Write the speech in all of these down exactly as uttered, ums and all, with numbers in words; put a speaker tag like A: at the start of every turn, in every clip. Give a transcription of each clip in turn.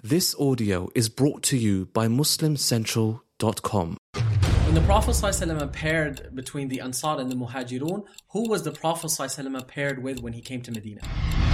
A: This audio is brought to you by Muslim Central dot com.
B: When the Prophet ﷺ paired between the Ansar and the Muhajirun, who was the Prophet ﷺ paired with when he came to Medina?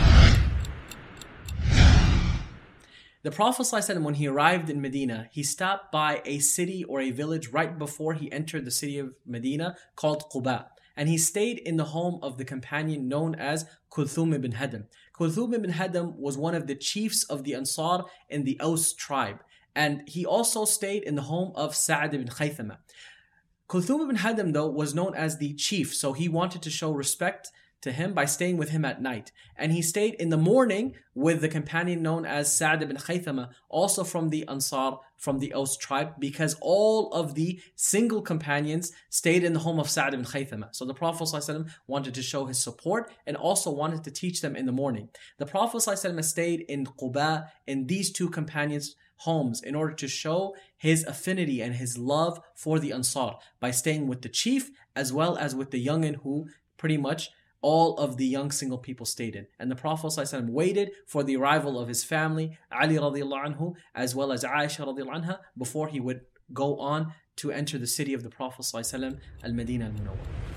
B: The Prophet ﷺ, when he arrived in Medina, he stopped by a city or a village right before he entered the city of Medina called Quba. And he stayed in the home of the companion known as Kulthum ibn Hadam. Kulthum ibn Hadam was one of the chiefs of the Ansar in the Aus tribe. And he also stayed in the home of Sa'd ibn Khaythama. Kulthum ibn Hadam, though, was known as the chief, so he wanted to show respect to him by staying with him at night. And he stayed in the morning with the companion known as Sa'd ibn Khaythama, also from the Ansar, from the Aus tribe, because all of the single companions stayed in the home of Sa'd ibn Khaythama. So the Prophet ﷺ wanted to show his support and also wanted to teach them in the morning. The Prophet ﷺ stayed in Quba in these two companions' homes in order to show his affinity and his love for the Ansar by staying with the chief as well as with the youngin who pretty much all of the young single people stayed in. And the Prophet ﷺ waited for the arrival of his family, Ali radiallahu anhu, as well as Aisha radiallahu anha, before he would go on to enter the city of the Prophet ﷺ, Al-Madinah Al-Munawwar.